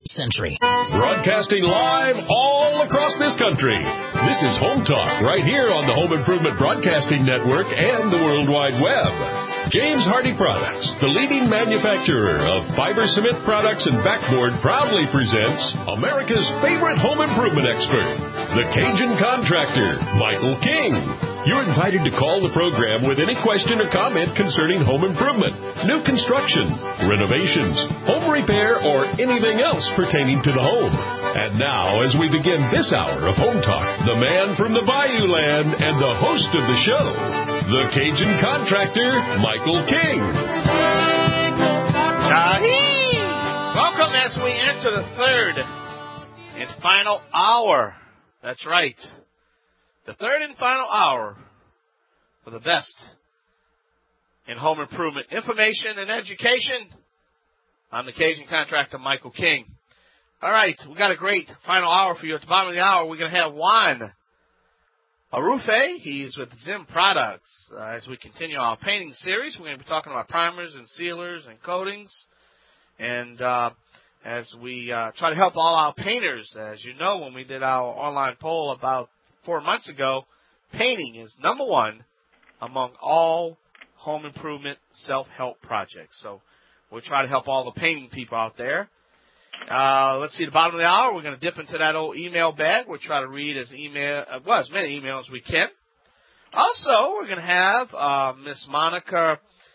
century. Broadcasting live all across this country. This is Home Talk right here on the Home Improvement Broadcasting Network and the World Wide Web. James Hardie Products, the leading manufacturer of fiber cement products and backboard, proudly presents America's favorite home improvement expert, the Cajun contractor, Michael King. You're invited to call the program with any question or comment concerning home improvement, new construction, renovations, home repair, or anything else pertaining to the home. And now, as we begin this hour of Home Talk, the man from the Bayou Land and the host of the show, the Cajun contractor, Michael King. Welcome as we enter the third and final hour. That's right. The third and final hour for the best in home improvement information and education. I'm the Cajun contractor, Michael King. All right, we got a great final hour for you. At the bottom of the hour, we're going to have Juan Arufe. He's with Zim Products. As we continue our painting series, we're going to be talking about primers and sealers and coatings. And as we try to help all our painters, as you know, when we did our online poll about 4 months ago, painting is number one among all home improvement self-help projects. So we'll try to help all the painting people out there. Let's see, the bottom of the hour, we're going to dip into that old email bag. We'll try to read as many emails as we can. Also, we're going to have Miss Monica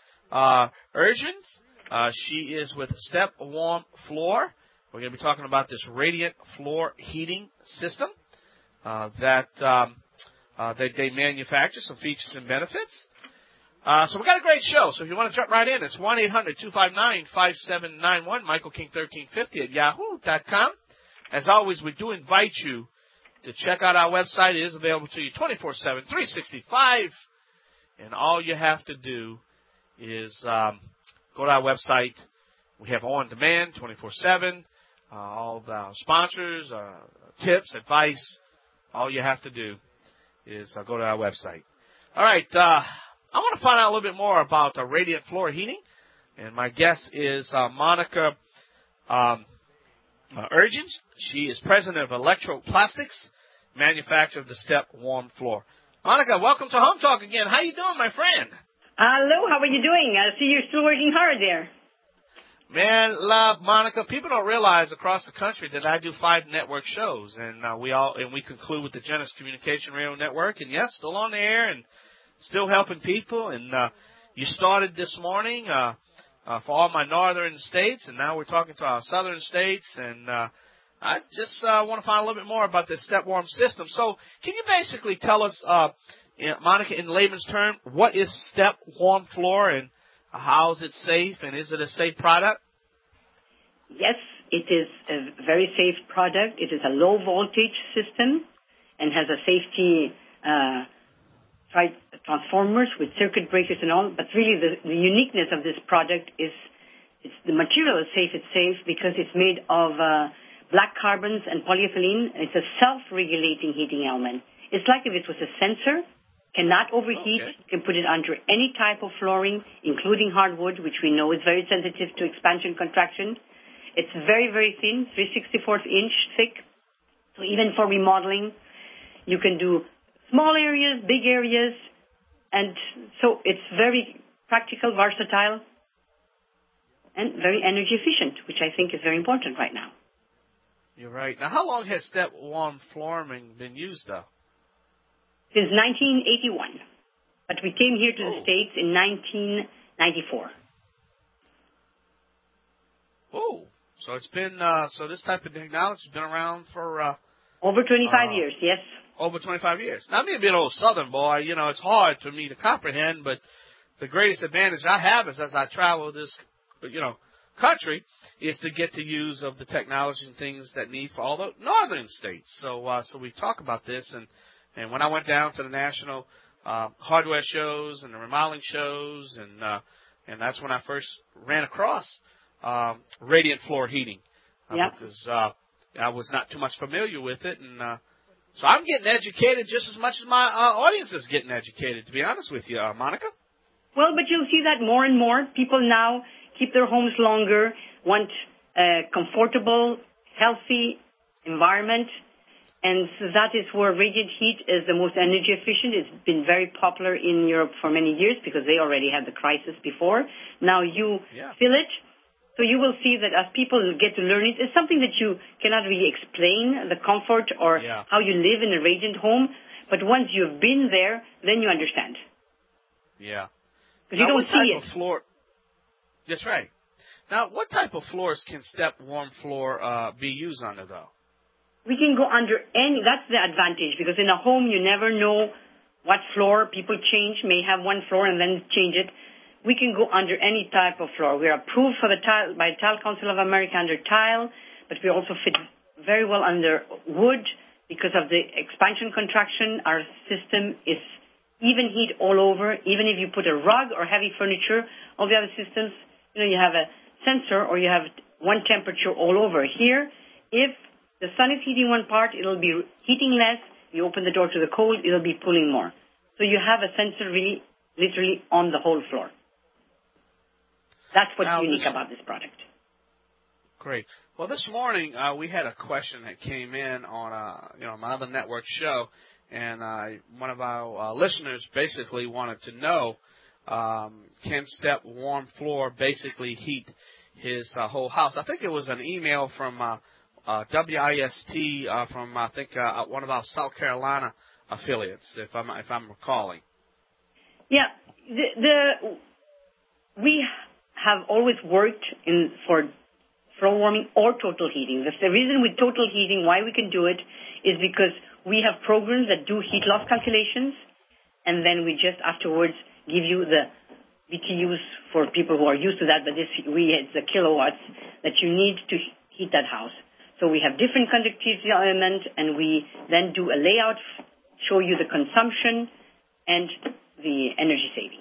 Urgens. She is with Step Warm Floor. We're going to be talking about this radiant floor heating system that they manufacture, some features and benefits. So we got a great show. So if you want to jump right in, it's 1-800-259-5791, Michael King 1350 at yahoo.com. As always, we do invite you to check out our website. It is available to you 24/7, 365. And all you have to do is go to our website. We have on demand 24/7, all of our sponsors, tips, advice. All you have to do is go to our website. All right. I want to find out a little bit more about radiant floor heating. And my guest is Monica Urgens. She is president of Electroplastics, manufacturer of the Step Warm Floor. Monica, welcome to Home Talk again. How you doing, my friend? Hello, how are you doing? I see you're still working hard there. Man, love, Monica. People don't realize across the country that I do 5 network shows, and we conclude with the Genesis Communication Radio Network, and yes, still on the air and still helping people. And you started this morning for all my northern states, and now we're talking to our southern states, and I just want to find a little bit more about this Step Warm system. So, can you basically tell us, Monica, in layman's term, what is Step Warm Floor and how is it safe, and is it a safe product? Yes, it is a very safe product. It is a low-voltage system and has a safety transformers with circuit breakers and all. But really, the uniqueness of this product is the material is safe. It's safe because it's made of black carbons and polyethylene. It's a self-regulating heating element. It's like if it was a sensor. Cannot overheat. Okay. You can put it under any type of flooring, including hardwood, which we know is very sensitive to expansion, contraction. It's very, very thin, 3/64 inch thick. So even for remodeling, you can do small areas, big areas. And so it's very practical, versatile, and very energy efficient, which I think is very important right now. You're right. Now, how long has Step Warm flooring been used, though? Since 1981, but we came here to the States in 1994. Oh, so it's been so this type of technology has been around for over 25 years. Yes, over 25 years. Now, me being an old Southern boy, it's hard for me to comprehend. But the greatest advantage I have is as I travel this, country, is to get the use of the technology and things that need for all the northern states. So we talk about this And when I went down to the national hardware shows and the remodeling shows, and that's when I first ran across radiant floor heating, because I was not too much familiar with it, and so I'm getting educated just as much as my audience is getting educated. To be honest with you, Monica. Well, but you'll see that more and more people now keep their homes longer, want comfortable, healthy environment. And so that is where radiant heat is the most energy efficient. It's been very popular in Europe for many years because they already had the crisis before. Now you feel it. So you will see that as people get to learn it, it's something that you cannot really explain, the comfort or how you live in a radiant home. But once you've been there, then you understand. Yeah. Because you don't see it. That's right. Now, what type of floors can Step Warm Floor be used under, though? We can go under any, that's the advantage, because in a home you never know what floor. People change, may have one floor and then change it. We can go under any type of floor. We are approved for by Tile Council of America under tile, but we also fit very well under wood because of the expansion contraction. Our system is even heat all over. Even if you put a rug or heavy furniture, all the other systems, you have a sensor or you have one temperature all over. Here, if the sun is heating one part, it'll be heating less. You open the door to the cold, it'll be pulling more. So you have a sensor really, literally on the whole floor. That's what's unique about this product. Great. Well, this morning we had a question that came in on my other network show, and one of our listeners basically wanted to know, can Step Warm Floor basically heat his whole house? I think it was an email from WIST from I think one of our South Carolina affiliates, if I'm recalling. Yeah, we have always worked for floor warming or total heating. The reason with total heating why we can do it is because we have programs that do heat loss calculations, and then we just afterwards give you the BTUs for people who are used to that. But it's the kilowatts that you need to heat that house. So we have different conductivity elements, and we then do a layout, show you the consumption and the energy savings.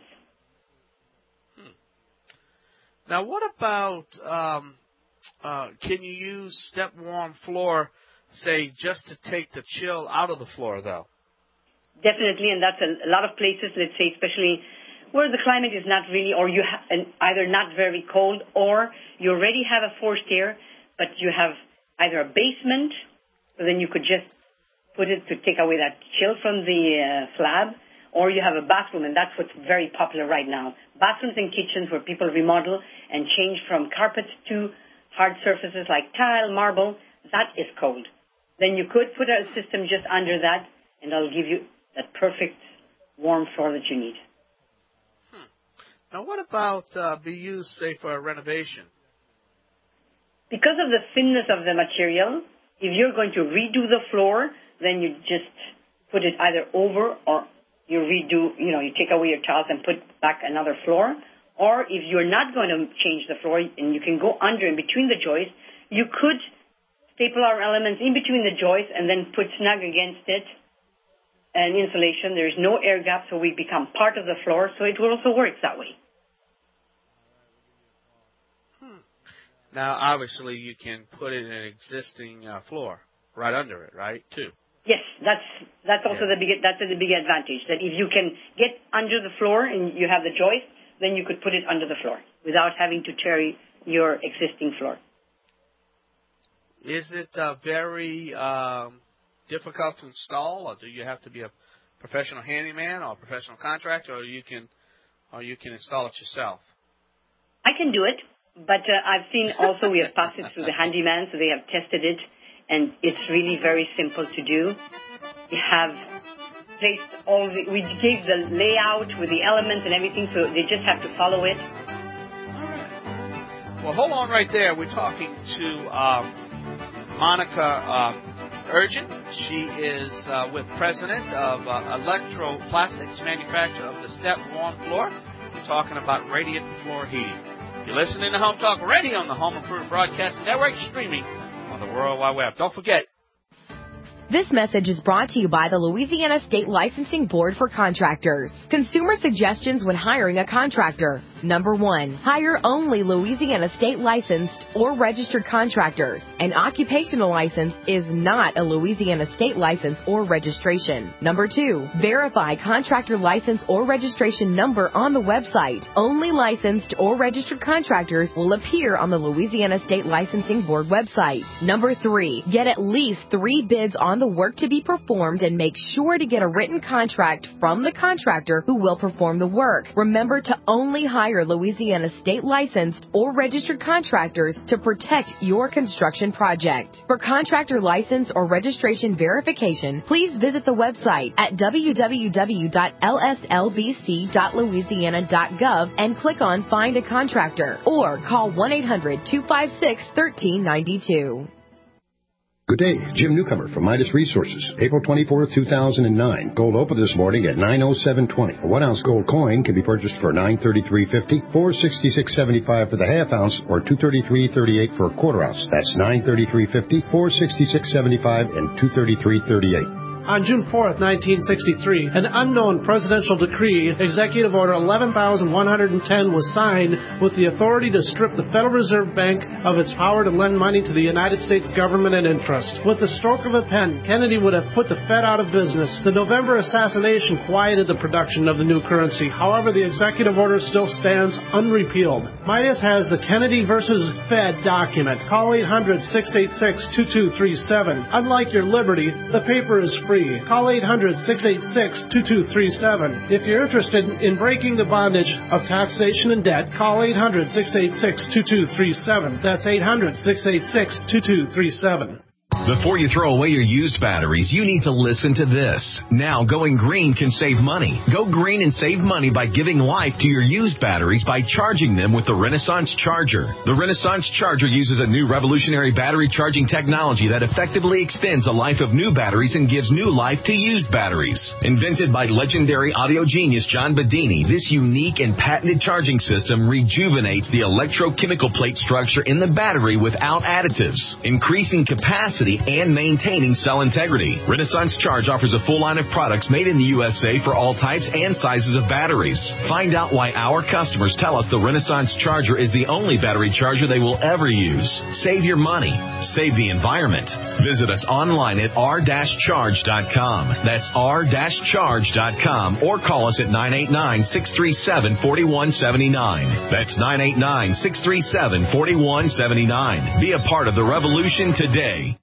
Now, what about, can you use Step Warm Floor, say, just to take the chill out of the floor, though? Definitely, and that's a lot of places, let's say, especially where the climate is not really, or you either not very cold, or you already have a forced air, but you have either a basement, so then you could just put it to take away that chill from the slab, or you have a bathroom, and that's what's very popular right now. Bathrooms and kitchens where people remodel and change from carpets to hard surfaces like tile, marble, that is cold. Then you could put a system just under that, and it'll give you that perfect warm floor that you need. Now, what about be used, say, for a renovation? Because of the thinness of the material, if you're going to redo the floor, then you just put it either over or you redo, you take away your tiles and put back another floor. Or if you're not going to change the floor and you can go under in between the joists, you could staple our elements in between the joists and then put snug against it an insulation. There's no air gap, so we become part of the floor, so it will also work that way. Now, obviously, you can put it in an existing floor right under it, right, too? Yes, that's also the big advantage, that if you can get under the floor and you have the joist, then you could put it under the floor without having to tear your existing floor. Is it very difficult to install, or do you have to be a professional handyman or a professional contractor, or you can install it yourself? I can do it. But I've seen also we have passed it through the handyman, so they have tested it, and it's really very simple to do. We have placed we gave the layout with the elements and everything, so they just have to follow it. All right. Well, hold on right there. We're talking to Monica Urgent. She is with president of Electroplastics, manufacturer of the Step Warm Floor. We're talking about radiant floor heating. You're listening to Home Talk Radio on the Home Improvement Broadcasting Network, streaming on the World Wide Web. Don't forget. This message is brought to you by the Louisiana State Licensing Board for Contractors. Consumer suggestions when hiring a contractor. Number 1, hire only Louisiana state licensed or registered contractors. An occupational license is not a Louisiana state license or registration. Number 2, verify contractor license or registration number on the website. Only licensed or registered contractors will appear on the Louisiana State Licensing Board website. Number 3, get at least 3 bids on the work to be performed and make sure to get a written contract from the contractor who will perform the work. Remember to only hire Louisiana state licensed or registered contractors to protect your construction project. For contractor license or registration verification, please visit the website at www.lslbc.louisiana.gov and click on Find a Contractor or call 1-800-256-1392. Good day, Jim Newcomer from Midas Resources. April 24, 2009. Gold opened this morning at $907.20. A 1-ounce gold coin can be purchased for $933.50, $466.75 for the half ounce, or $233.38 for a quarter ounce. That's $933.50, $466.75, and $233.38. On June 4, 1963, an unknown presidential decree, Executive Order 11,110, was signed with the authority to strip the Federal Reserve Bank of its power to lend money to the United States government and interest. With the stroke of a pen, Kennedy would have put the Fed out of business. The November assassination quieted the production of the new currency. However, the executive order still stands unrepealed. Midas has the Kennedy versus Fed document. Call 800-686-2237. Unlike your Liberty, the paper is free. Call 800-686-2237. If you're interested in breaking the bondage of taxation and debt, call 800-686-2237. That's 800-686-2237. Before you throw away your used batteries, you need to listen to this. Now, going green can save money. Go green and save money by giving life to your used batteries by charging them with the Renaissance Charger. The Renaissance Charger uses a new revolutionary battery charging technology that effectively extends the life of new batteries and gives new life to used batteries. Invented by legendary audio genius John Bedini, this unique and patented charging system rejuvenates the electrochemical plate structure in the battery without additives, increasing capacity and maintaining cell integrity. Renaissance Charge offers a full line of products made in the USA for all types and sizes of batteries. Find out why our customers tell us the Renaissance Charger is the only battery charger they will ever use. Save your money. Save the environment. Visit us online at r-charge.com. That's r-charge.com or call us at 989-637-4179. That's 989-637-4179. Be a part of the revolution today.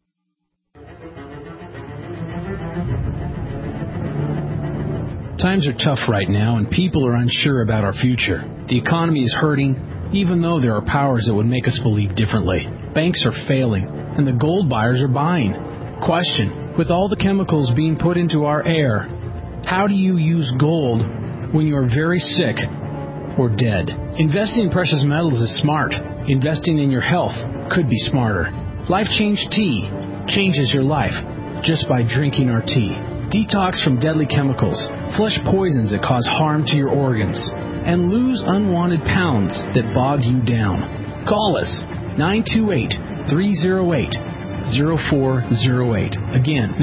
Times are tough right now, and people are unsure about our future. The economy is hurting, even though there are powers that would make us believe differently. Banks are failing, and the gold buyers are buying. Question: with all the chemicals being put into our air, how do you use gold when you are very sick or dead? Investing in precious metals is smart. Investing in your health could be smarter. Life Change Tea changes your life just by drinking our tea. Detox from deadly chemicals, flush poisons that cause harm to your organs, and lose unwanted pounds that bog you down. Call us 928-308-0408. Again,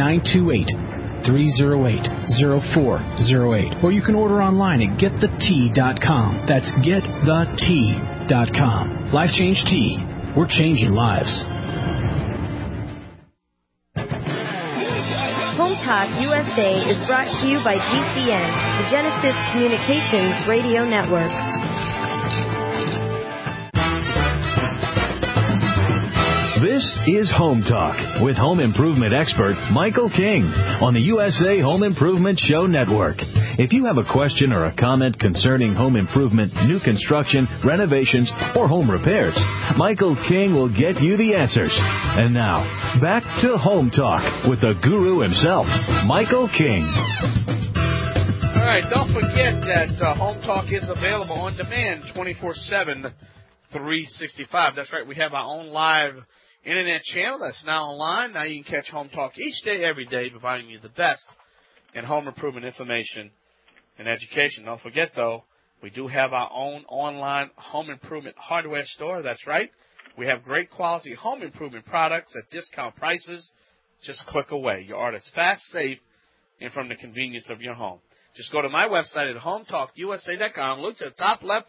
928-308-0408. Or you can order online at getthetea.com. That's getthetea.com. Life Change Tea. We're changing lives. Home Talk USA is brought to you by GCN, the Genesis Communications Radio Network. This is Home Talk with home improvement expert Michael King on the USA Home Improvement Show Network. If you have a question or a comment concerning home improvement, new construction, renovations, or home repairs, Michael King will get you the answers. And now, back to Home Talk with the guru himself, Michael King. All right, don't forget that Home Talk is available on demand 24/7, 365. That's right, we have our own live internet channel that's now online. Now you can catch Home Talk each day, every day, providing you the best in home improvement information and education. Don't forget, though, we do have our own online home improvement hardware store. That's right. We have great quality home improvement products at discount prices. Just click away. Your order is fast, safe, and from the convenience of your home. Just go to my website at HomeTalkUSA.com. Look to the top left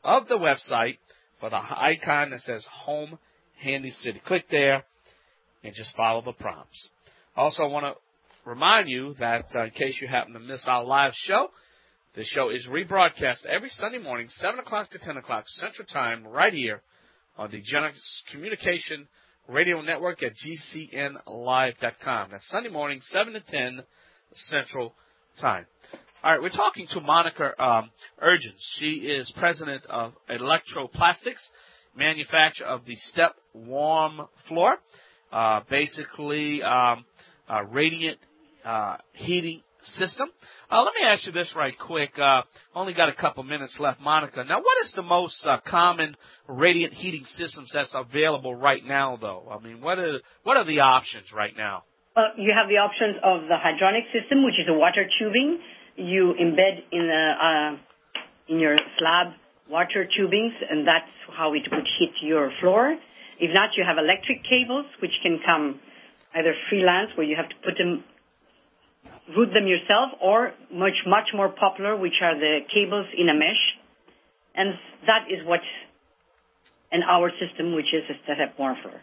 of the website for the icon that says Home Handy City. Click there and just follow the prompts. Also, I want to remind you that in case you happen to miss our live show, the show is rebroadcast every Sunday morning, 7 o'clock to 10 o'clock Central Time, right here on the Genesis Communication Radio Network at GCNlive.com. That's Sunday morning, 7 to 10 Central Time. All right, we're talking to Monica Urgens. She is president of Electroplastics, manufacturer of the Step Warm Floor, basically radiant heating system. Let me ask you this right quick. Only got a couple minutes left, Monica. Now, what is the most common radiant heating systems that's available right now, though? I mean, what are the options right now? You have the options of the hydronic system, which is a water tubing. You embed in your slab water tubings, and that's how it would heat your floor. If not, you have electric cables, which can come either freelance, where you have to route them yourself, or much more popular, which are the cables in a mesh. And that is in our system, which is a Step Warm Floor.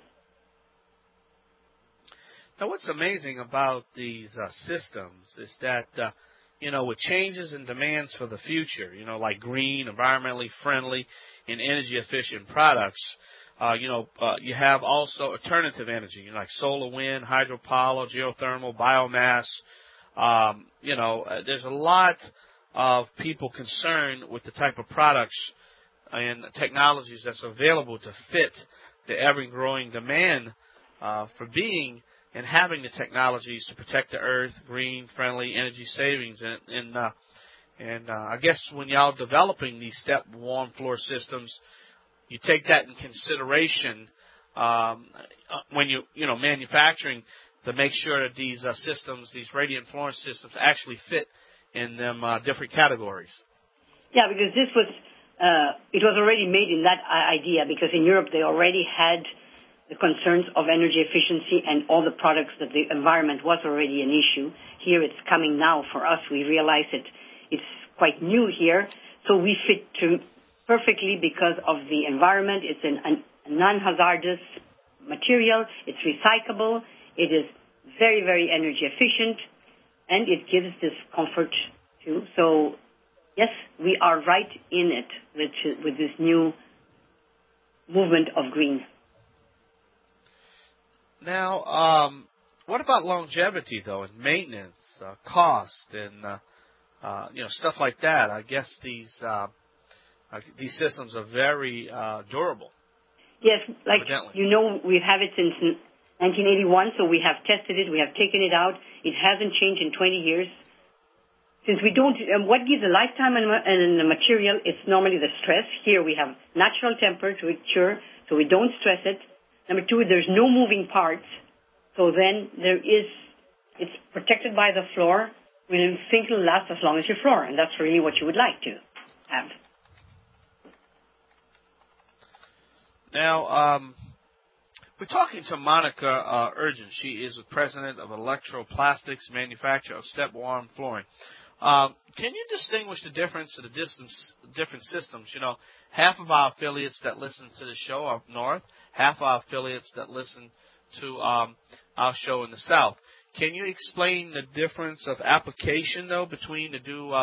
Now, what's amazing about these systems is that, with changes in demands for the future, like green, environmentally friendly, and energy-efficient products, you have also alternative energy, like solar, wind, hydropower, geothermal, biomass. There's a lot of people concerned with the type of products and technologies that's available to fit the ever-growing demand for being and having the technologies to protect the earth, green, friendly, energy savings. And I guess when y'all developing these Step Warm Floor systems, you take that in consideration when you manufacturing, to make sure that these systems, these radiant flooring systems, actually fit in them different categories. Yeah, because it was already made in that idea, because in Europe they already had the concerns of energy efficiency and all the products that the environment was already an issue. Here it's coming now for us. We realize it's quite new here, so we fit perfectly because of the environment. It's a non-hazardous material. It's recyclable. It is very, very energy efficient, and it gives this comfort too. So, yes, we are right in it with this new movement of green. Now, what about longevity, though, and maintenance, cost, and stuff like that? I guess these systems are very durable. Yes, evidently. We have it since 1981, so we have tested it, we have taken it out. It hasn't changed in 20 years. Since we don't, what gives a lifetime in the material is normally the stress. Here we have natural temperature, so we don't stress it. Number two, there's no moving parts, so then it's protected by the floor. We think it'll last as long as your floor, and that's really what you would like to have. Now, we're talking to Monica Urgens. She is the president of Electroplastics, manufacturer of Step Warm Flooring. Can you distinguish the difference of the different systems? Half of our affiliates that listen to the show are up north, half of our affiliates that listen to our show in the south. Can you explain the difference of application, though, between the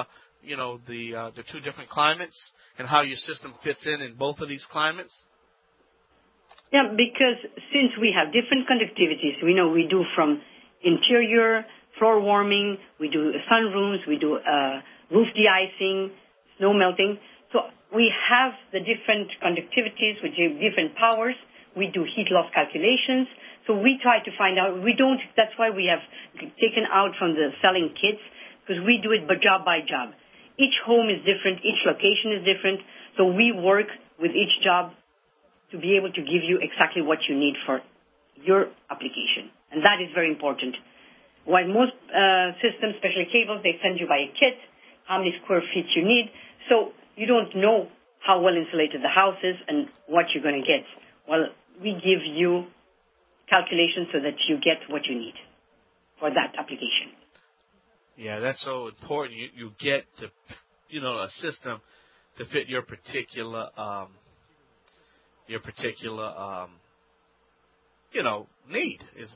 two different climates and how your system fits in both of these climates? Yeah, because since we have different conductivities, we do from interior, floor warming, we do sunrooms, we do roof de-icing, snow melting. So we have the different conductivities with different powers. We do heat loss calculations. So we try to find out, that's why we have taken out from the selling kits, because we do it job by job. Each home is different, each location is different, so we work with each job to be able to give you exactly what you need for your application. And that is very important. While most systems, especially cables, they send you by a kit, how many square feet you need, so you don't know how well insulated the house is and what you're going to get. Well, we give you calculations so that you get what you need for that application. Yeah, that's so important. You get a system to fit your particular need is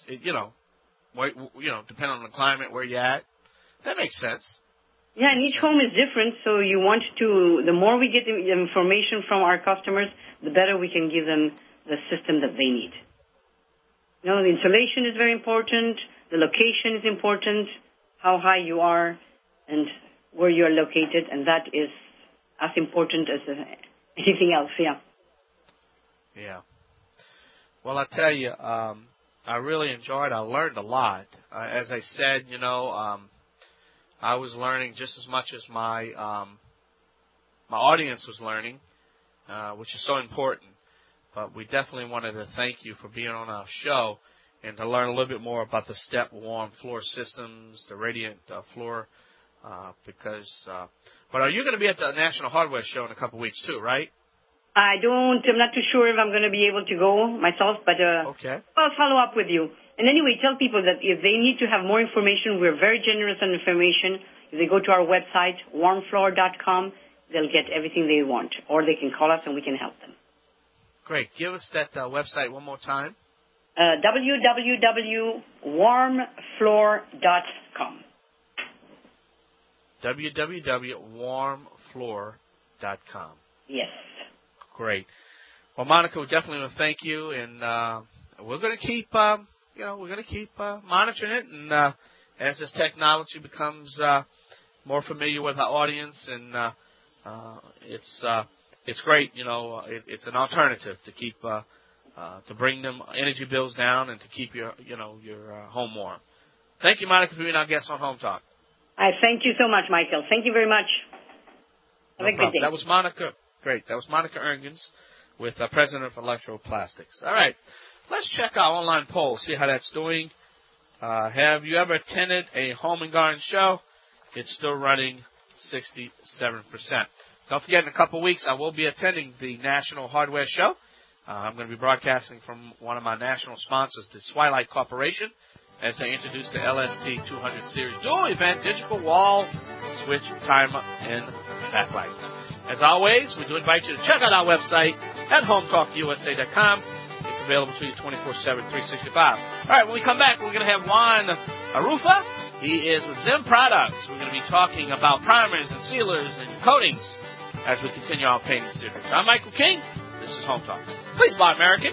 depending on the climate where you're at. That makes sense. Yeah, and each home is different, so the more we get information from our customers, the better we can give them the system that they need. The insulation is very important, the location is important, how high you are, and where you're located, and that is as important as anything else, Yeah. Well, I tell you, I really enjoyed it. I learned a lot. As I said, I was learning just as much as my audience was learning, which is so important. But we definitely wanted to thank you for being on our show and to learn a little bit more about the STEP warm floor systems, the radiant floor, but are you going to be at the National Hardware Show in a couple of weeks too, right? I'm not too sure if I'm going to be able to go myself, but okay. I'll follow up with you. And anyway, tell people that if they need to have more information, we're very generous on information. If they go to our website, warmfloor.com, they'll get everything they want, or they can call us and we can help them. Great. Give us that website one more time. www.warmfloor.com. www.warmfloor.com. Yes. Great. Well, Monica, we definitely want to thank you, and we're going to keep, monitoring it, and as this technology becomes more familiar with our audience, and it's great. It's an alternative to keep to bring them energy bills down and to keep your home warm. Thank you, Monica, for being our guest on Home Talk. I thank you so much, Michael. Thank you very much. Have a good day. That was Monica. Great. That was Monica Ergens, with President of Electroplastics. All right. Let's check our online poll, see how that's doing. Have you ever attended a home and garden show? It's still running 67%. Don't forget, in a couple of weeks, I will be attending the National Hardware Show. I'm going to be broadcasting from one of my national sponsors, the Swilight Corporation, as they introduce the LST 200 series dual event, digital wall, switch, timer, and backlight. As always, we do invite you to check out our website at hometalkusa.com. It's available to you 24/7, 365. All right, when we come back, we're going to have Juan Arufa. He is with Zim Products. We're going to be talking about primers and sealers and coatings as we continue our painting series. I'm Michael King. This is Home Talk. Please buy American.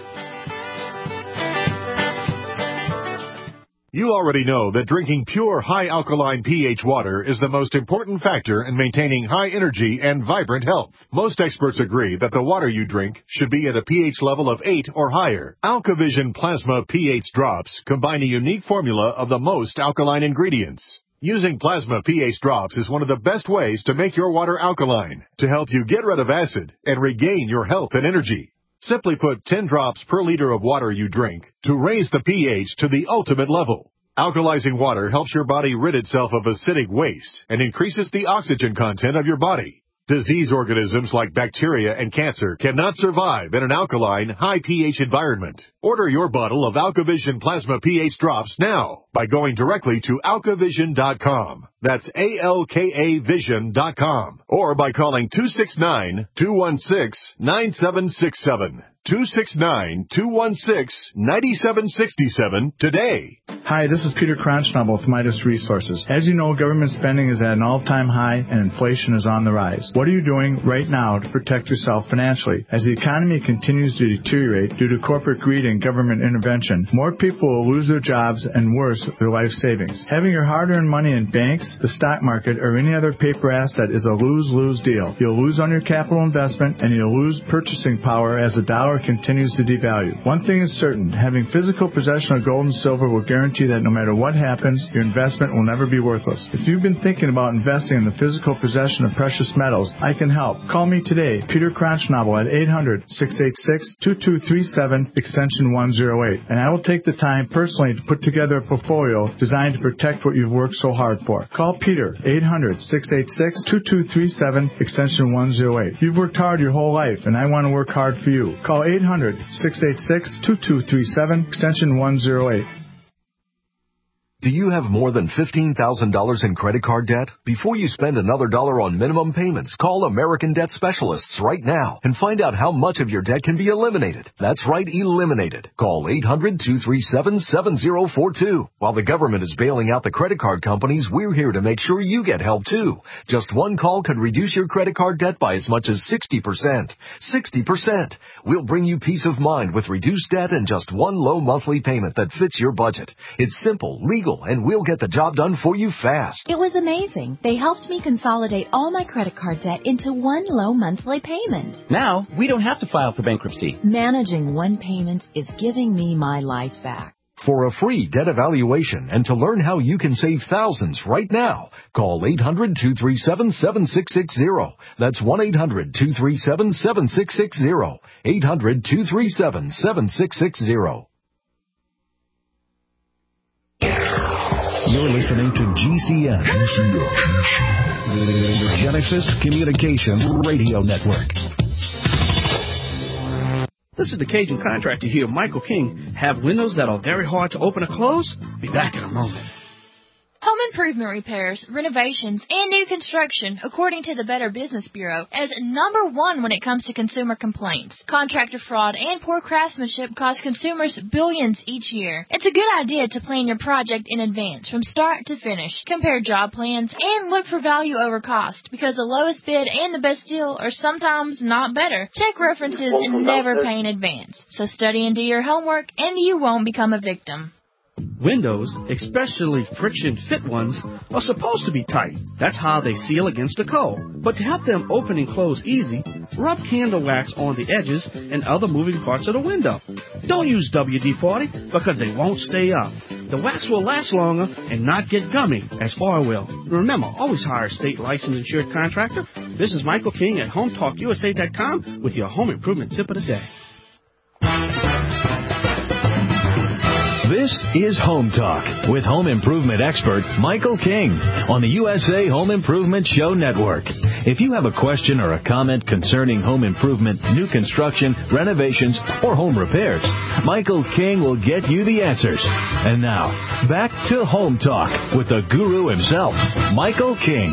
You already know that drinking pure, high-alkaline pH water is the most important factor in maintaining high energy and vibrant health. Most experts agree that the water you drink should be at a pH level of 8 or higher. AlkaVision Plasma pH drops combine a unique formula of the most alkaline ingredients. Using plasma pH drops is one of the best ways to make your water alkaline, to help you get rid of acid and regain your health and energy. Simply put 10 drops per liter of water you drink to raise the pH to the ultimate level. Alkalizing water helps your body rid itself of acidic waste and increases the oxygen content of your body. Disease organisms like bacteria and cancer cannot survive in an alkaline, high pH environment. Order your bottle of AlkaVision Plasma pH drops now by going directly to alkavision.com. That's ALKAvision.com. Or by calling 269-216-9767. 269-216-9767 today. Hi, this is Peter Kronschnabel with Midas Resources. As you know, government spending is at an all-time high and inflation is on the rise. What are you doing right now to protect yourself financially? As the economy continues to deteriorate due to corporate greed and government intervention, more people will lose their jobs and worse, their life savings. Having your hard-earned money in banks, the stock market, or any other paper asset is a lose-lose deal. You'll lose on your capital investment and you'll lose purchasing power as the dollar continues to devalue. One thing is certain, having physical possession of gold and silver will guarantee that no matter what happens, your investment will never be worthless. If you've been thinking about investing in the physical possession of precious metals, I can help. Call me today, Peter Kronschnabel, at 800-686-2237, extension 108, and I will take the time personally to put together a portfolio designed to protect what you've worked so hard for. Call Peter, 800-686-2237, extension 108. You've worked hard your whole life, and I want to work hard for you. Call 800-686-2237, extension 108. Do you have more than $15,000 in credit card debt? Before you spend another dollar on minimum payments, call American Debt Specialists right now and find out how much of your debt can be eliminated. That's right, eliminated. Call 800-237-7042. While the government is bailing out the credit card companies, we're here to make sure you get help too. Just one call could reduce your credit card debt by as much as 60%. 60%. We'll bring you peace of mind with reduced debt and just one low monthly payment that fits your budget. It's simple, legal, and we'll get the job done for you fast. It was amazing. They helped me consolidate all my credit card debt into one low monthly payment. Now, we don't have to file for bankruptcy. Managing one payment is giving me my life back. For a free debt evaluation and to learn how you can save thousands right now, call 800-237-7660. That's 1-800-237-7660. 800-237-7660. You're listening to GCN, the Genesis Communications Radio Network. This is the Cajun Contractor here, Michael King. Have windows that are very hard to open or close? Be back in a moment. Home improvement repairs, renovations, and new construction, according to the Better Business Bureau, is number one when it comes to consumer complaints. Contractor fraud and poor craftsmanship cost consumers billions each year. It's a good idea to plan your project in advance, from start to finish. Compare job plans and look for value over cost, because the lowest bid and the best deal are sometimes not better. Check references and never pay in advance. So study and do your homework, and you won't become a victim. Windows, especially friction-fit ones, are supposed to be tight. That's how they seal against the cold. But to help them open and close easy, rub candle wax on the edges and other moving parts of the window. Don't use WD-40 because they won't stay up. The wax will last longer and not get gummy as oil will. Remember, always hire a state licensed insured contractor. This is Michael King at HomeTalkUSA.com with your home improvement tip of the day. This is Home Talk with home improvement expert Michael King on the USA Home Improvement Show Network. If you have a question or a comment concerning home improvement, new construction, renovations, or home repairs, Michael King will get you the answers. And now, back to Home Talk with the guru himself, Michael King.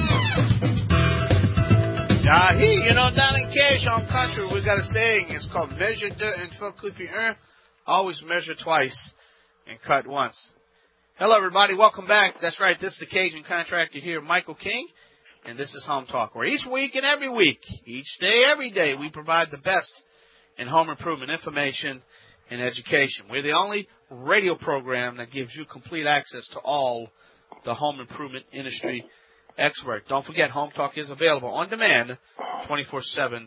Down in Cajun country, we got a saying. It's called measure deux and faut couper un. Always measure twice and cut once. Hello, everybody. Welcome back. That's right. This is the Cajun Contractor here, Michael King, and this is Home Talk, where each week and every week, each day, every day, we provide the best in home improvement information and education. We're the only radio program that gives you complete access to all the home improvement industry experts. Don't forget, Home Talk is available on demand 24/7,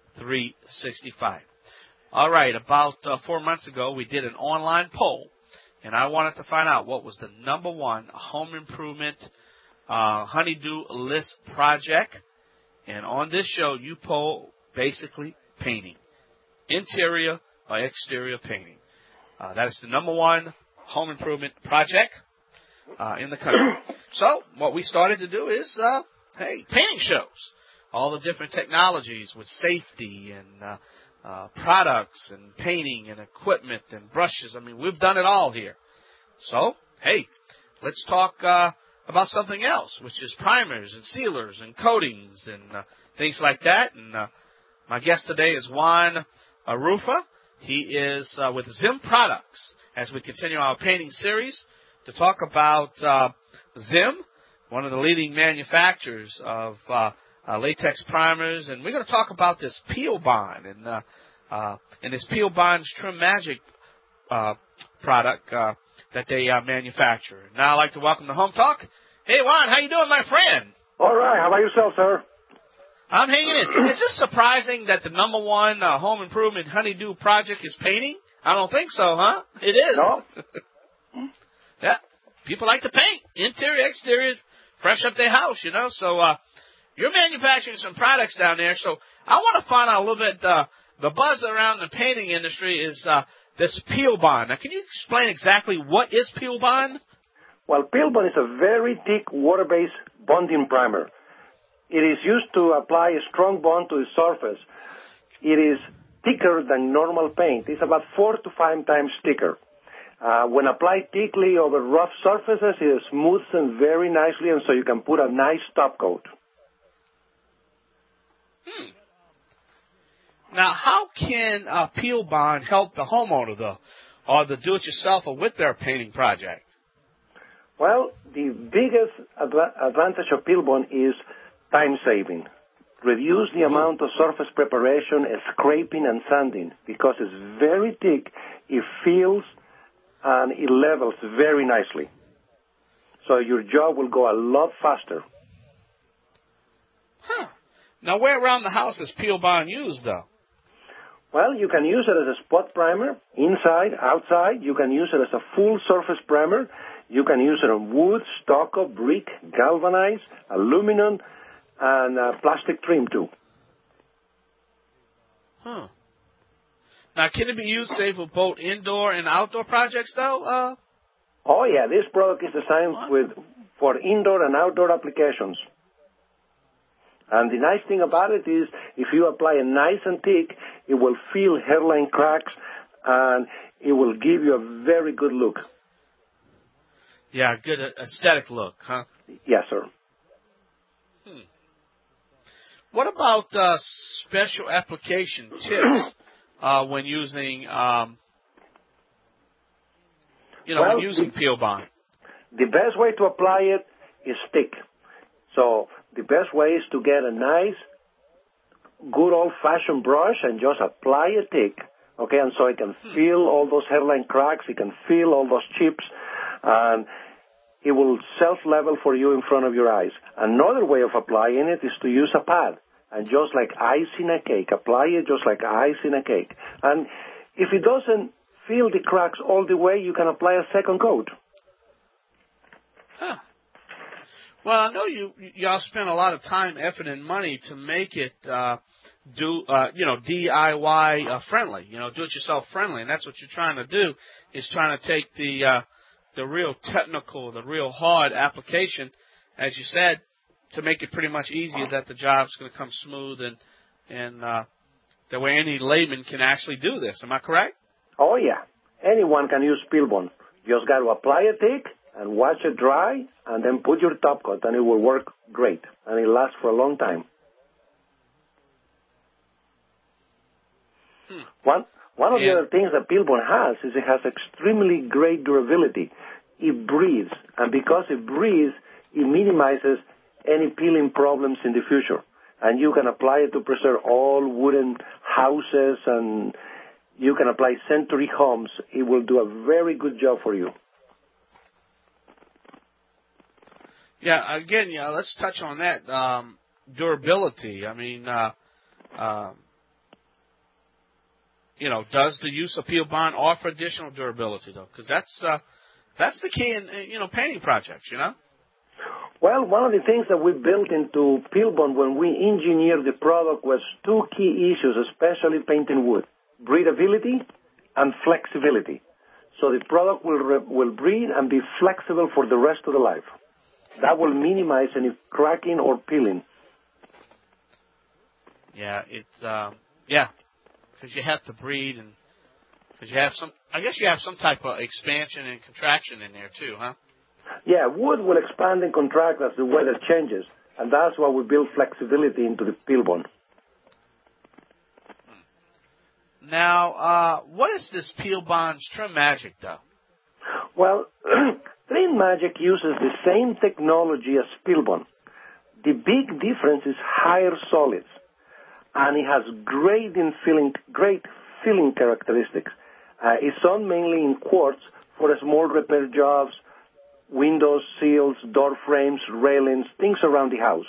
365. All right. About 4 months ago, we did an online poll. And I wanted to find out what was the number one home improvement honeydew list project. And on this show, you poll basically painting. Interior or exterior painting. That is the number one home improvement project in the country. So what we started to do is, painting shows. All the different technologies with safety and products and painting and equipment and brushes. I mean, we've done it all here. So, let's talk about something else, which is primers and sealers and coatings and things like that. And my guest today is Juan Arufa. He is with Zim Products as we continue our painting series to talk about Zim, one of the leading manufacturers of latex primers, and we're going to talk about this Peel Bond and this Peel Bond's Trim Magic product that they manufacture. Now I'd like to welcome to Home Talk. Hey, Juan, how you doing, my friend? All right. How about yourself, sir? I'm hanging in. Is this surprising that the number one home improvement honeydew project is painting? I don't think so, huh? It is. No. Yeah. People like to paint. Interior, exterior, fresh up their house, So you're manufacturing some products down there. So I want to find out a little bit, the buzz around the painting industry is this Peel Bond. Now, can you explain exactly what is Peel Bond? Well, Peel Bond is a very thick water-based bonding primer. It is used to apply a strong bond to the surface. It is thicker than normal paint. It's about 4 to 5 times thicker. When applied thickly over rough surfaces, it smooths them very nicely, and so you can put a nice top coat. Now, how can Peel Bond help the homeowner, though, or the do-it-yourselfer with their painting project? Well, the biggest advantage of Peel Bond is time saving. Reduce the amount of surface preparation, scraping, and sanding. Because it's very thick, it feels and it levels very nicely. So your job will go a lot faster. Huh. Now, where around the house is Peel Bond used, though? Well, you can use it as a spot primer, inside, outside. You can use it as a full surface primer. You can use it on wood, stucco, brick, galvanized, aluminum, and plastic trim, too. Huh. Now, can it be used, say, for both indoor and outdoor projects, though? Oh, yeah. This product is designed for indoor and outdoor applications. And the nice thing about it is if you apply it nice and thick, it will fill hairline cracks, and it will give you a very good look. Yeah, good aesthetic look, huh? Yes, sir. What about special application tips when using, when using Peel Bond? The best way to apply it is thick. So the best way is to get a nice, good old-fashioned brush and just apply it thick, okay? And so it can feel all those hairline cracks, it can feel all those chips, and it will self-level for you in front of your eyes. Another way of applying it is to use a pad, and just like ice in a cake, apply it just like ice in a cake. And if it doesn't feel the cracks all the way, you can apply a second coat. Huh. Well, I know y'all spend a lot of time, effort, and money to make it DIY friendly, do-it-yourself friendly, and that's what you're trying to do, is trying to take the real technical, the real hard application, as you said, to make it pretty much easier that the job's going to come smooth and that way any layman can actually do this. Am I correct? Oh, yeah. Anyone can use Peel Bond. Just got to apply it thick and watch it dry, and then put your top coat, and it will work great, and it lasts for a long time. One of the other things that Peel Bond has is it has extremely great durability. It breathes, and because it breathes, it minimizes any peeling problems in the future. And you can apply it to preserve all wooden houses, and you can apply century homes. It will do a very good job for you. Yeah, again, let's touch on that durability. I mean, does the use of Peel Bond offer additional durability, though? Because that's the key in painting projects. Well, one of the things that we built into Peel Bond when we engineered the product was two key issues, especially painting wood: breathability and flexibility. So the product will breathe and be flexible for the rest of the life. That will minimize any cracking or peeling. Yeah, because you have to breathe, and because you have some type of expansion and contraction in there too, huh? Yeah, wood will expand and contract as the weather changes, and that's why we build flexibility into the Peel Bond. Now, what is this Peel Bond's Trim Magic, though? Well, Trim Magic uses the same technology as Peel Bond. The big difference is higher solids, and it has great filling characteristics. It's done mainly in quartz for small repair jobs, windows, seals, door frames, railings, things around the house.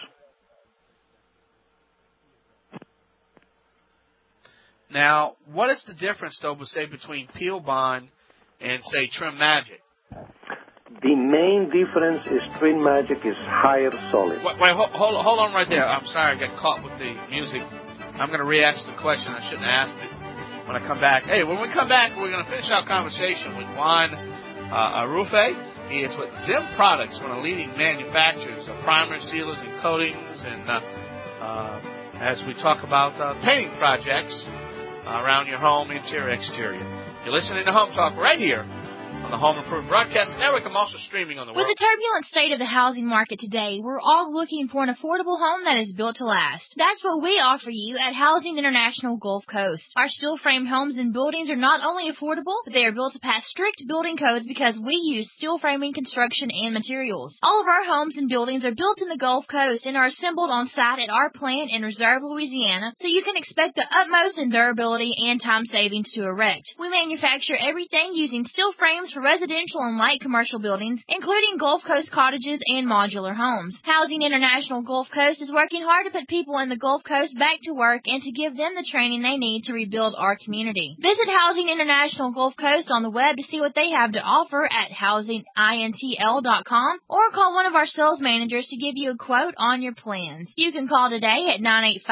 Now, what is the difference, though, say, between Peel Bond and, say, Trim Magic? The main difference is Trim Magic is higher solid. Wait, hold on right there. I'm sorry, I got caught with the music. I'm going to re-ask the question. I shouldn't have asked it when I come back. Hey, when we come back, we're going to finish our conversation with Juan Arrufe. He is with Zim Products, one of the leading manufacturers of primers, sealers, and coatings. And as we talk about painting projects around your home, interior, exterior. You're listening to Home Talk right here on the Home Improvement Broadcast Network. I'm also streaming on the With the turbulent state of the housing market today, we're all looking for an affordable home that is built to last. That's what we offer you at Housing International Gulf Coast. Our steel-framed homes and buildings are not only affordable, but they are built to pass strict building codes because we use steel framing construction and materials. All of our homes and buildings are built in the Gulf Coast and are assembled on site at our plant in Reserve, Louisiana, so you can expect the utmost in durability and time savings to erect. We manufacture everything using steel frames for residential and light commercial buildings, including Gulf Coast cottages and modular homes. Housing International Gulf Coast is working hard to put people in the Gulf Coast back to work and to give them the training they need to rebuild our community. Visit Housing International Gulf Coast on the web to see what they have to offer at housingintl.com or call one of our sales managers to give you a quote on your plans. You can call today at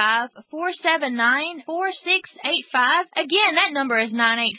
985-479-4685. Again, that number is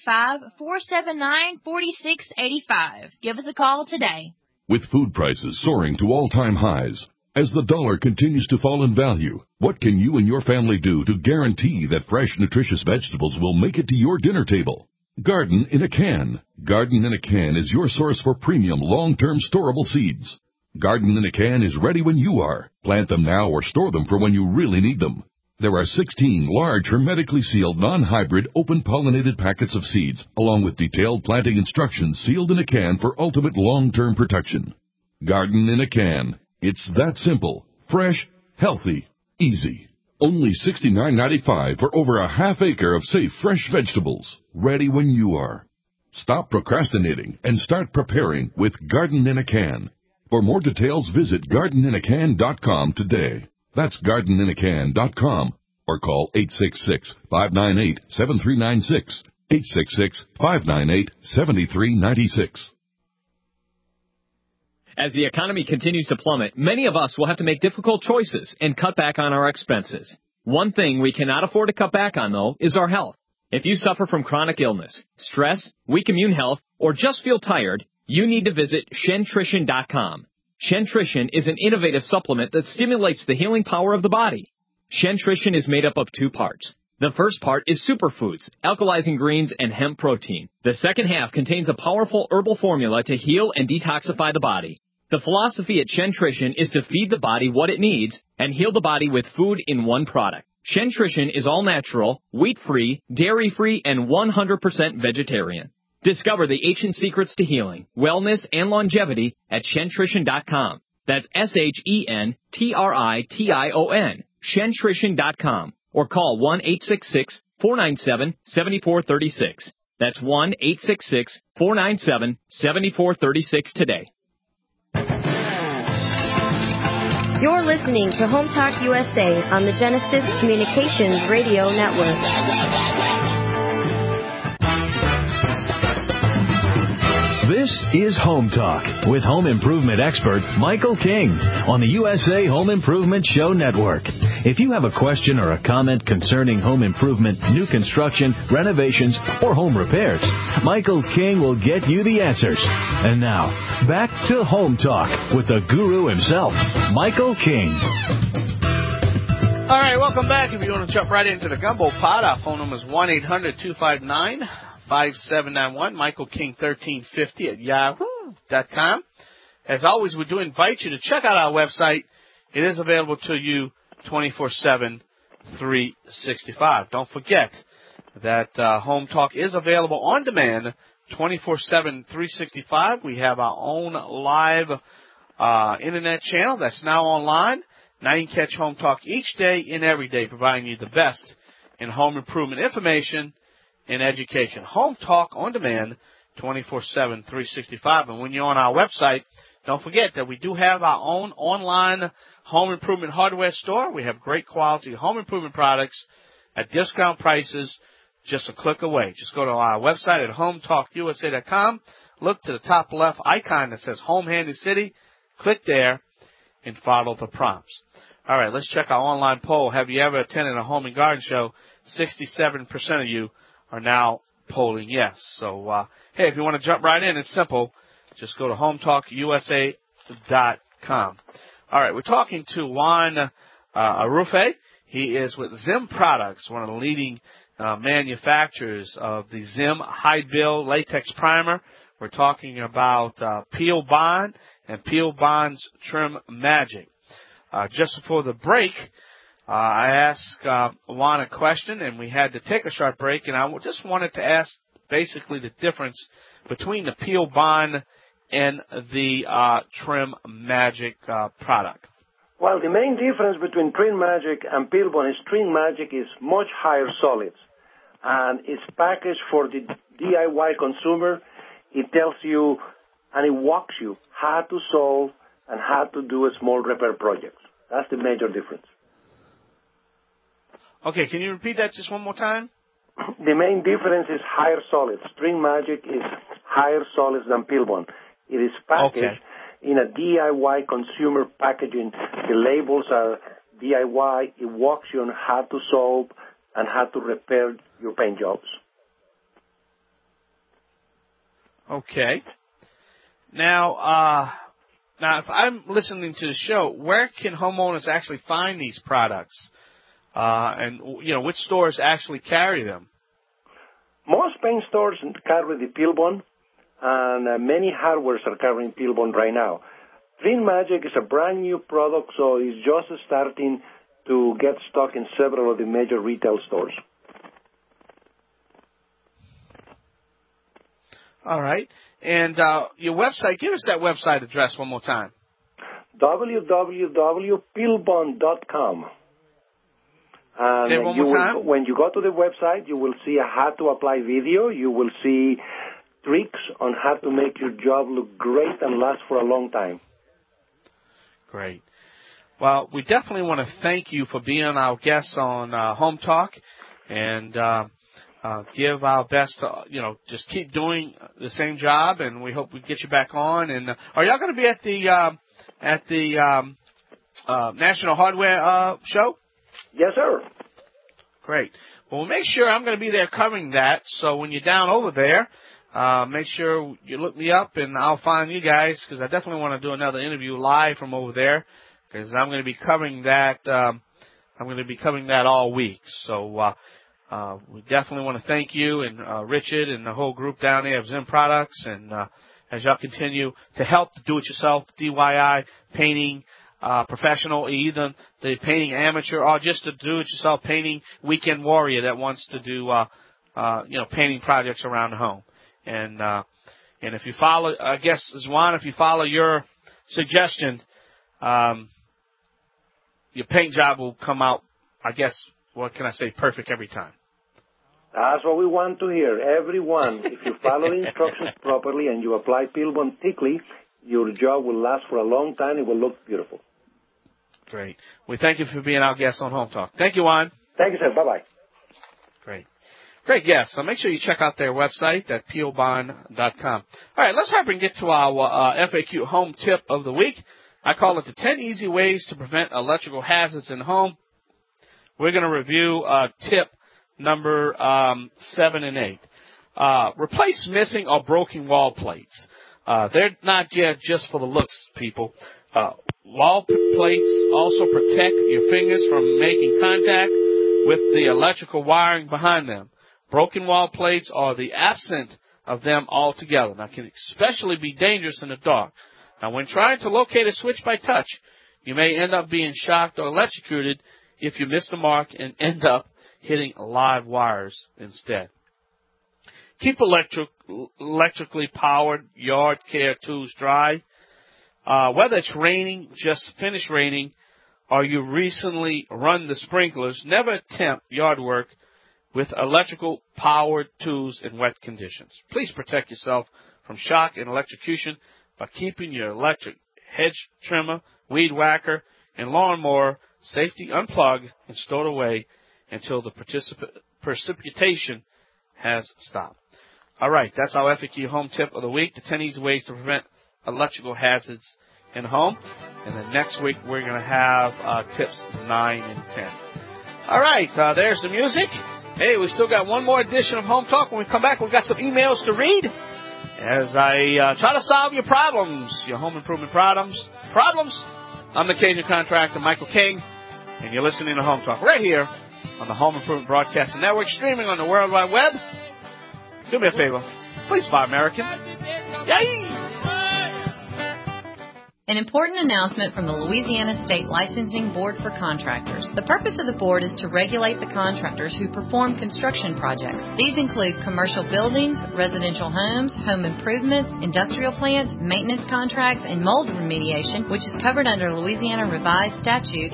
985-479-4685. Give us a call today. With food prices soaring to all-time highs, as the dollar continues to fall in value, what can you and your family do to guarantee that fresh, nutritious vegetables will make it to your dinner table? Garden in a Can. Garden in a Can is your source for premium, long-term storable seeds. Garden in a Can is ready when you are. Plant them now or store them for when you really need them. There are 16 large, hermetically sealed, non-hybrid, open-pollinated packets of seeds, along with detailed planting instructions sealed in a can for ultimate long-term protection. Garden in a Can. It's that simple, fresh, healthy, easy. Only $69.95 for over a half acre of safe, fresh vegetables, ready when you are. Stop procrastinating and start preparing with Garden in a Can. For more details, visit gardeninacan.com today. That's gardeninacan.com or call 866-598-7396, 866-598-7396. As the economy continues to plummet, many of us will have to make difficult choices and cut back on our expenses. One thing we cannot afford to cut back on, though, is our health. If you suffer from chronic illness, stress, weak immune health, or just feel tired, you need to visit Shentrition.com. Shentrition is an innovative supplement that stimulates the healing power of the body. Shentrition is made up of two parts. The first part is superfoods, alkalizing greens, and hemp protein. The second half contains a powerful herbal formula to heal and detoxify the body. The philosophy at Shentrition is to feed the body what it needs and heal the body with food in one product. Shentrition is all natural, wheat-free, dairy-free, and 100% vegetarian. Discover the ancient secrets to healing, wellness, and longevity at Shentrition.com. That's Shentrition, Shentrition.com. Or call 1-866-497-7436. That's 1-866-497-7436 today. You're listening to Home Talk USA on the Genesis Communications Radio Network. This is Home Talk with home improvement expert Michael King on the USA Home Improvement Show Network. If you have a question or a comment concerning home improvement, new construction, renovations, or home repairs, Michael King will get you the answers. And now, back to Home Talk with the guru himself, Michael King. All right, welcome back. If you want to jump right into the gumbo pot, our phone number is 1-800-259-5791, Michael King 1350 at yahoo.com. As always, we do invite you to check out our website. It is available to you 24/7, 365. Don't forget that Home Talk is available on demand 24/7, 365. We have our own live internet channel that's now online. Now you can catch Home Talk each day and every day, providing you the best in home improvement information and education. Home Talk on demand 24/7, 365. And when you're on our website, don't forget that we do have our own online home improvement hardware store. We have great quality home improvement products at discount prices just a click away. Just go to our website at hometalkusa.com. Look to the top left icon that says Home Handy City. Click there and follow the prompts. All right, let's check our online poll. Have you ever attended a home and garden show? 67% of you are now polling yes. So, hey, if you want to jump right in, it's simple. Just go to hometalkusa.com. All right, we're talking to Juan Arufe. He is with Zim Products, one of the leading manufacturers of the Zim High Build Latex Primer. We're talking about Peel Bond and Peel Bond's Trim Magic. Just before the break, I asked Juan a question, and we had to take a short break, and I just wanted to ask basically the difference between the Peel Bond and the Trim Magic product. Well, the main difference between Trim Magic and Peel Bond is Trim Magic is much higher solids, and it's packaged for the DIY consumer. It tells you and it walks you how to solve and how to do a small repair project. That's the major difference. Okay, can you repeat that just one more time? The main difference is higher solids. Trim Magic is higher solids than Peel Bond. It is packaged in a DIY consumer packaging. The labels are DIY. It walks you on how to solve and how to repair your paint jobs. Okay. Now, if I'm listening to the show, where can homeowners actually find these products? And, which stores actually carry them? Most paint stores carry the Peel Bond, and many hardwares are carrying Peel Bond right now. Trim Magic is a brand new product, so it's just starting to get stock in several of the major retail stores. All right. And your website, give us that website address one more time. www.peelbond.com. Say it one more time. When you go to the website, you will see a how to apply video. You will see tricks on how to make your job look great and last for a long time. Great. Well, we definitely want to thank you for being our guest on Home Talk, and give our best to, just keep doing the same job, and we hope we get you back on. And are y'all going to be at the National Hardware Show? Yes, sir. Great. Well, make sure I'm going to be there covering that. So when you're down over there, make sure you look me up, and I'll find you guys, because I definitely want to do another interview live from over there, because I'm going to be covering that. I'm going to be covering that all week. So we definitely want to thank you and Richard and the whole group down there of Zen Products, and as y'all continue to help the do-it-yourself DIY painting professional, either the painting amateur or just the do-it-yourself painting weekend warrior that wants to do painting projects around the home. And if you follow, I guess, Juan, if you follow your suggestion, your paint job will come out, I guess, what can I say, perfect every time. That's what we want to hear. Everyone, if you follow the instructions properly and you apply Peel Bond thickly, your job will last for a long time. It will look beautiful. Great. We thank you for being our guest on Home Talk. Thank you, Juan. Thank you, sir. Bye-bye. Great. Great guest. So make sure you check out their website at peelbond.com. All right, let's hurry and get to our FAQ home tip of the week. I call it the 10 easy ways to prevent electrical hazards in the home. We're going to review tip number 7 and 8. Replace missing or broken wall plates. They're not yet just for the looks, people. Wall plates also protect your fingers from making contact with the electrical wiring behind them. Broken wall plates are the absence of them altogether. Now, can especially be dangerous in the dark. Now, when trying to locate a switch by touch, you may end up being shocked or electrocuted if you miss the mark and end up hitting live wires instead. Keep electrically powered yard care tools dry. Whether it's raining, just finished raining, or you recently run the sprinklers, never attempt yard work with electrical powered tools in wet conditions. Please protect yourself from shock and electrocution by keeping your electric hedge trimmer, weed whacker, and lawnmower safety unplugged and stored away until the precipitation has stopped. All right, that's our FAQ home tip of the week, the 10 easy ways to prevent electrical hazards in home. And then next week, we're going to have tips 9 and 10. All right, there's the music. Hey, we still got one more edition of Home Talk. When we come back, we've got some emails to read as I try to solve your problems, your home improvement problems. I'm the Cajun contractor, Michael King, and you're listening to Home Talk right here on the Home Improvement Broadcasting Network, streaming on the World Wide Web. Do me a favor. Please buy American. Yay! An important announcement from the Louisiana State Licensing Board for Contractors. The purpose of the board is to regulate the contractors who perform construction projects. These include commercial buildings, residential homes, home improvements, industrial plants, maintenance contracts, and mold remediation, which is covered under Louisiana Revised Statutes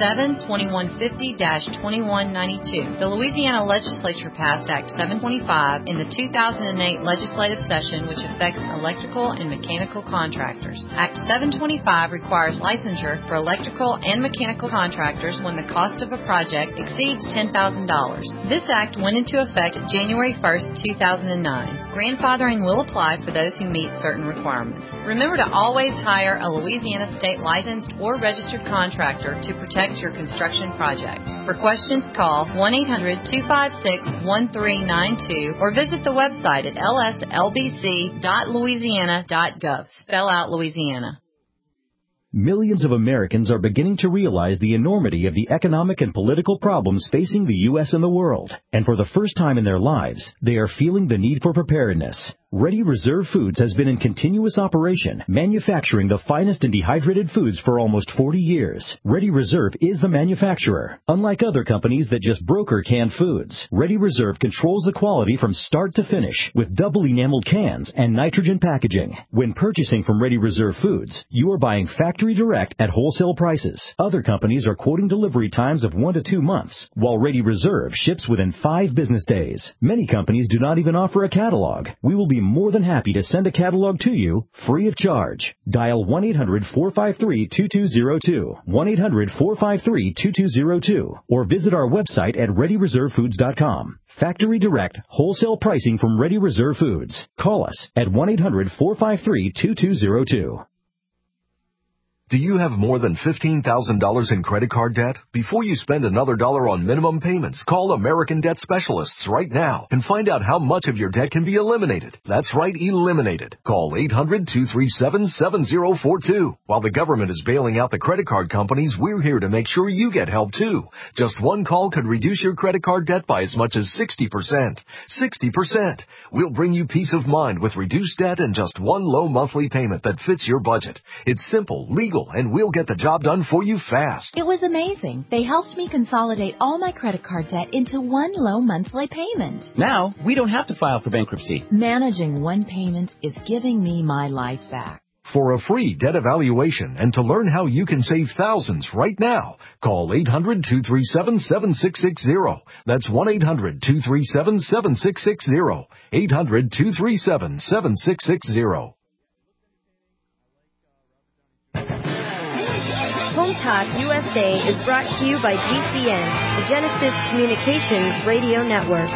37-2150-2192. The Louisiana Legislature passed Act 725 in the 2008 legislative session, which affects electrical and mechanical contractors. Act 725 requires licensure for electrical and mechanical contractors when the cost of a project exceeds $10,000. This act went into effect January 1st, 2009. Grandfathering will apply for those who meet certain requirements. Remember to always hire a Louisiana state licensed or registered contractor to protect your construction project. For questions, call 1-800-256-1392 or visit the website at lslbc.louisiana.gov. Spell out Louisiana. Millions of Americans are beginning to realize the enormity of the economic and political problems facing the U.S. and the world. And for the first time in their lives, they are feeling the need for preparedness. Ready Reserve Foods has been in continuous operation, manufacturing the finest and dehydrated foods for almost 40 years. Ready Reserve is the manufacturer. Unlike other companies that just broker canned foods, Ready Reserve controls the quality from start to finish with double enameled cans and nitrogen packaging. When purchasing from Ready Reserve Foods, you are buying factory direct at wholesale prices. Other companies are quoting delivery times of 1 to 2 months, while Ready Reserve ships within 5 business days. Many companies do not even offer a catalog. We will be more than happy to send a catalog to you free of charge. Dial 1-800-453-2202, 1-800-453-2202, or visit our website at ReadyReserveFoods.com. Factory direct, wholesale pricing from Ready Reserve Foods. Call us at 1-800-453-2202. Do you have more than $15,000 in credit card debt? Before you spend another dollar on minimum payments, call American Debt Specialists right now and find out how much of your debt can be eliminated. That's right, eliminated. Call 800-237-7042. While the government is bailing out the credit card companies, we're here to make sure you get help too. Just one call could reduce your credit card debt by as much as 60%. 60%. We'll bring you peace of mind with reduced debt and just one low monthly payment that fits your budget. It's simple, legal, and we'll get the job done for you fast. It was amazing. They helped me consolidate all my credit card debt into one low monthly payment. Now, we don't have to file for bankruptcy. Managing one payment is giving me my life back. For a free debt evaluation and to learn how you can save thousands right now, call 800-237-7660. That's 1-800-237-7660. 800-237-7660. Home Talk USA is brought to you by GCN, the Genesis Communications Radio Network.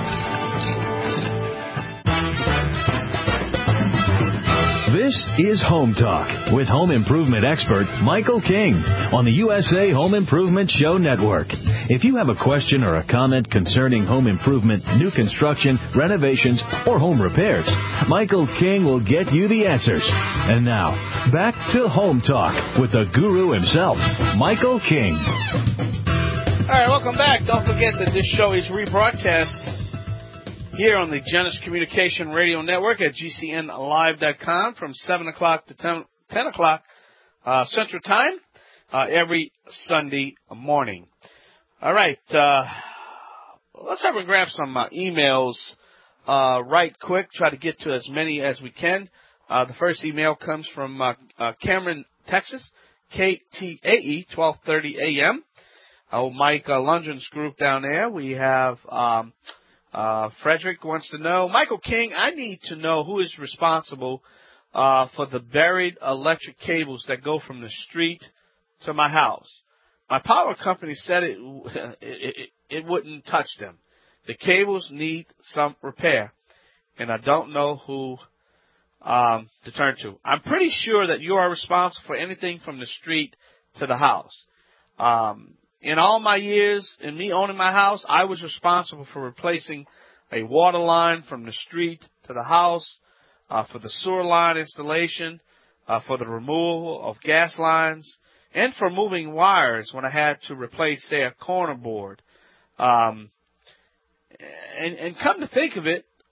This is Home Talk with home improvement expert Michael King on the USA Home Improvement Show Network. If you have a question or a comment concerning home improvement, new construction, renovations, or home repairs, Michael King will get you the answers. And now, back to Home Talk with the guru himself, Michael King. All right, welcome back. Don't forget that this show is rebroadcast here on the Genesis Communication Radio Network at GCNlive.com from 7 o'clock to 10 o'clock Central Time every Sunday morning. All right, let's have a grab some emails right quick, try to get to as many as we can. The first email comes from Cameron, Texas, KTAE, 1230 a.m. Mike Lundgren's group down there. We have Frederick wants to know, Michael King, I need to know who is responsible for the buried electric cables that go from the street to my house. My power company said it wouldn't touch them. The cables need some repair, and I don't know who to turn to. I'm pretty sure that you are responsible for anything from the street to the house. In all my years in me owning my house, I was responsible for replacing a water line from the street to the house, for the sewer line installation, for the removal of gas lines, and for moving wires when I had to replace, say, a corner board. And come to think of it,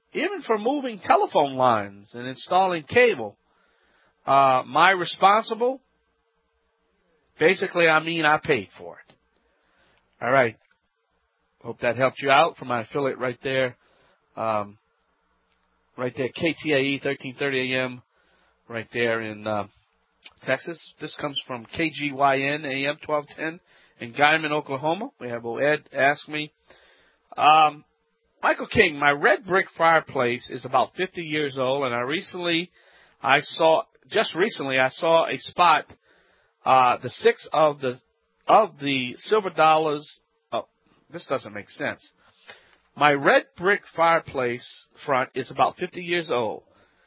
even for moving telephone lines and installing cable. My responsible? Basically, I mean I paid for it. All right. Hope that helped you out. For my affiliate right there. KTAE, 1330 AM, right there in Texas. This comes from KGYN AM 1210 in Guymon, Oklahoma. We have Ed ask me, Michael King, my red brick fireplace is about 50 years old, and I saw a spot, the 6 of the silver dollars. Oh, this doesn't make sense. My red brick fireplace front is about 50 years old.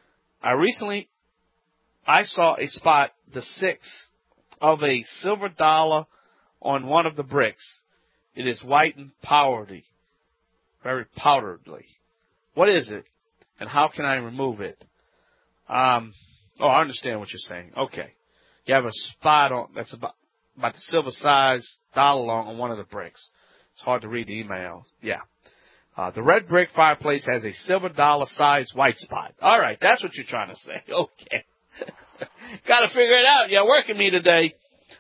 I saw a spot, the 6 of a silver dollar on one of the bricks. It is white and powdery, very powderedly. What is it, and how can I remove it? I understand what you're saying. Okay. You have a spot on that's about the silver size dollar long on one of the bricks. It's hard to read the email. Yeah. The red brick fireplace has a silver dollar size white spot. All right, that's what you're trying to say. Okay. Got to figure it out. You're working me today.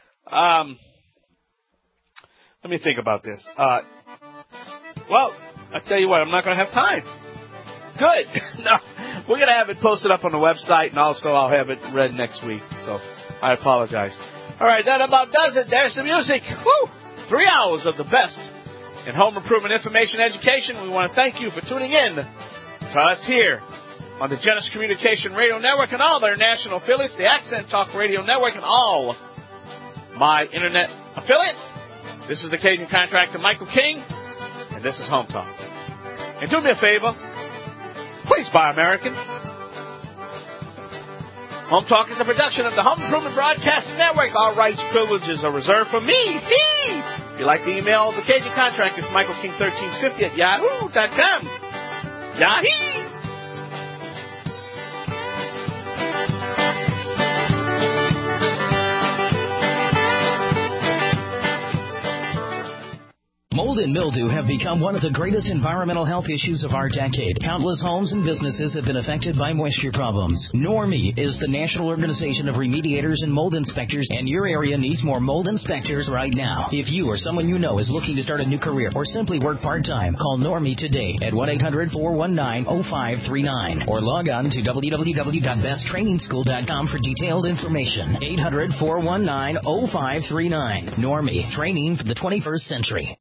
Let me think about this. Well, I tell you what, I'm not going to have time. Good. No, we're going to have it posted up on the website, and also I'll have it read next week. So I apologize. All right, that about does it. There's the music. Woo! 3 hours of the best in home improvement information education. We want to thank you for tuning in to us here on the Genesis Communication Radio Network and all their national affiliates, the Accent Talk Radio Network, and all my internet affiliates. This is the Cajun contractor, Michael King, and this is Home Talk. And do me a favor, please buy American. Home Talk is a production of the Home Improvement Broadcasting Network. All rights, privileges are reserved for me. If you like to email the Cajun contractor, it's michaelking1350@yahoo.com. Yahoo! Mold and mildew have become one of the greatest environmental health issues of our decade. Countless homes and businesses have been affected by moisture problems. NORMI is the National Organization of Remediators and Mold Inspectors, and your area needs more mold inspectors right now. If you or someone you know is looking to start a new career or simply work part-time, call NORMI today at 1-800-419-0539 or log on to www.besttrainingschool.com for detailed information. 800-419-0539. NORMI, training for the 21st century.